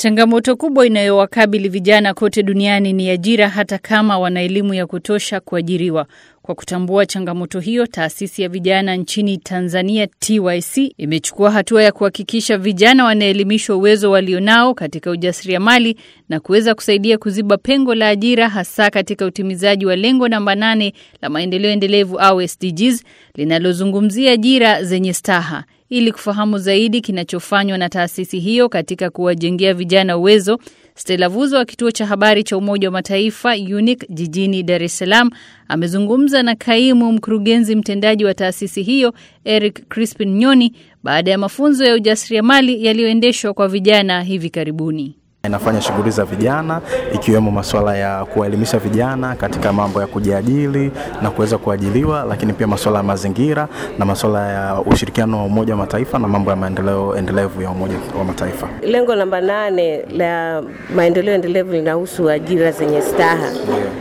Changamoto kubwa inayowakabili vijana kote duniani ni ajira, hata kama wana elimu ya kutosha kuajiriwa. Kwa kutambua changamoto hiyo, taasisi ya vijana nchini Tanzania TYC imechukua hatua ya kuhakikisha vijana wanaelimishwa uwezo walionao katika ujasiriamali na kuweza kusaidia kuziba pengo la ajira, hasa katika utimizaji wa lengo namba 8 la maendeleo endelevu au SDGs linalozungumzia ajira zenye staha. Ili kufahamu zaidi kinachofanywa na taasisi hiyo katika kuwajengea vijana uwezo, Stella Vuzo wa kituo cha habari cha Umoja wa Mataifa UNIC jijini Dar es Salaam amezungumza na kaimu mkurugenzi mtendaji wa taasisi hiyo Eric Crispin Nyoni baada ya mafunzo ya ujasiriamali yaliyoendeshwa kwa vijana hivi karibuni. Inafanya shughuli za vijana ikiwemo masuala ya kuelimisha vijana katika mambo ya kujiajiri na kuweza kuajiliwa, lakini pia masuala ya mazingira na masuala ya ushirikiano wa Umoja wa Mataifa na mambo ya maendeleo endelevu ya Umoja wa Mataifa. Lengo namba 8 la maendeleo endelevu linahusu ajira zenye staha.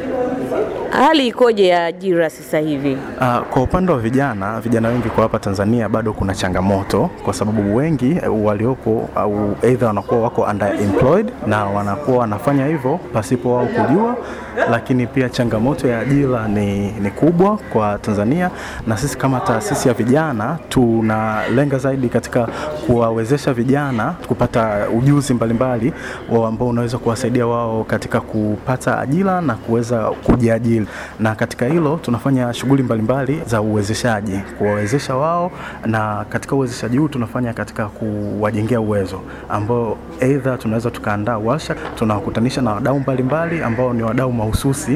Hali ikoje ya ajira sasa hivi? Kwa upande wa vijana wengi kwa hapa Tanzania bado kuna changamoto, kwa sababu wengi waliopo au either wanakuwa wako underemployed na wanakuwa wanafanya hivyo pasipo wao kujua, lakini pia changamoto ya ajira ni kubwa kwa Tanzania, na sisi kama taasisi ya vijana tunalenga zaidi katika kuwawezesha vijana kupata ujuzi mbalimbali ambao unaweza kuwasaidia wao katika kupata ajira na kuweza kujiajiri. Na katika hilo tunafanya shughuli mbalimbali za uwezeshaji, kuwawezesha wao, na katika uwezeshaji huu tunafanya katika kuwajengea uwezo ambao either tunaweza tukaandaa warsha, tunawakutanisha na wadau mbalimbali ambao ni wadau mahususi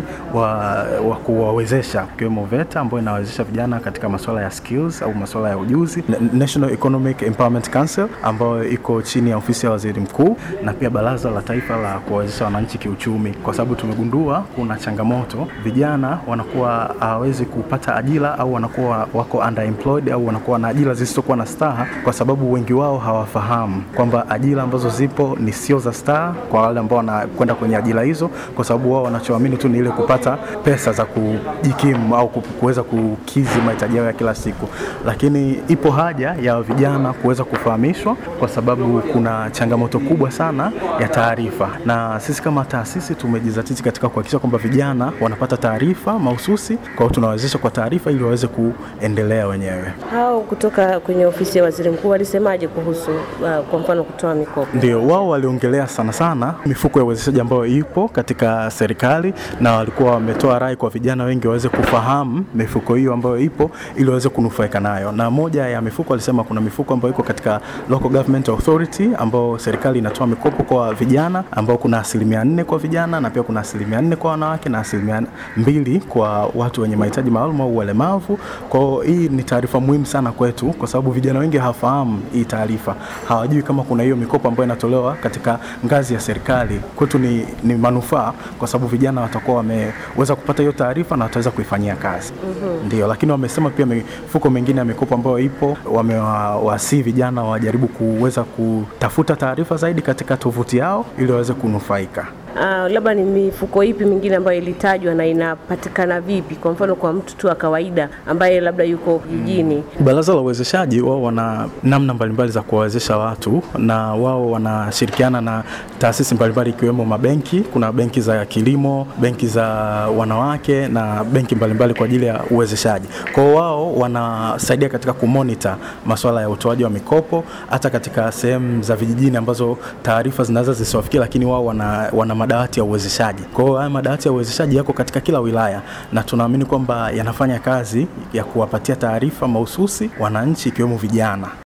wa kuwawezesha, ikiwemo VETA ambao inawezesha vijana katika masuala ya skills au masuala ya ujuzi, National Economic Empowerment Council ambao iko chini ya ofisi ya Waziri Mkuu, na pia Baraza la Taifa la kuwawezesha wananchi kiuchumi, kwa sababu tumegundua kuna changamoto, vijana wanakuwa hawezi kupata ajira au wanakuwa wako underemployed au wanakuwa na ajira zisizokuwa na staha, kwa sababu wengi wao hawafahamu kwamba ajira ambazo zipo ni sio za staha kwa wale ambao wanakwenda kwenye ajira hizo, kwa sababu wao wanachoamini tu ni ile kupata pesa za kujikimu au kuweza kukidhi mahitaji yao ya kila siku. Lakini ipo haja ya vijana kuweza kufahamishwa, kwa sababu kuna changamoto kubwa sana ya taarifa, na sisi kama taasisi tumejizatiti katika kuhakikisha kwamba vijana wanapata taarifa mahususi, kwa hiyo tunawawezesha kwa taarifa ili waweze kuendelea wenyewe. Hao kutoka kwenye ofisi ya Waziri Mkuu walisemaje kuhusu kwa mfano kutoa mikopo? Ndio, wao waliongelea sana mifuko ya uwezeshaji ambayo ipo katika serikali, na walikuwa wametoa rai kwa vijana wengi waweze kufahamu mifuko hiyo ambayo ipo ili waweze kunufaika nayo. Na moja ya mifuko walisema kuna mifuko ambayo iko katika Local Government Authority ambao serikali inatoa mikopo kwa vijana, ambao kuna 4% kwa vijana na pia kuna 4% kwa wanawake na 2% kwa watu wenye mahitaji maalum au walemavu. Kwa hiyo hii ni taarifa muhimu sana kwetu, kwa sababu vijana wengi hawafahamu hii taarifa, hawajui kama kuna hiyo mikopo ambayo inatolewa katika ngazi ya serikali. Kwetu ni manufaa, kwa sababu vijana watakuwa wameweza kupata hiyo taarifa na wataweza kuifanyia kazi. Ndio, lakini wamesema pia mifuko mingine ya mikopo ambayo ipo, wamewasihi vijana wajaribu kuweza kutafuta taarifa zaidi katika tovuti yao ili waweze kunufaika. Labda ni mifuko ipi mingine ambayo ilitajwa na inapatikana vipi, kwa mfano kwa mtu tu wa kawaida ambaye labda yuko jijini? Baraza la uwezeshaji wao wana namna mbalimbali za kuwawezesha watu, na wao wanashirikiana na taasisi mbalimbali ikiwemo mabenki. Kuna benki za kilimo, benki za wanawake na benki mbalimbali kwa ajili ya uwezeshaji. Kwa wao wanasaidia katika kumonitor masuala ya utoaji wa mikopo hata katika sehemu za vijijini ambazo taarifa zinaweza zisiwafikie, lakini wao wana madawati ya uwezeshaji. Kwa hiyo haya madawati ya uwezeshaji yako katika kila wilaya, na tunaamini kwamba yanafanya kazi ya kuwapatia taarifa mahususi wananchi ikiwemo vijana.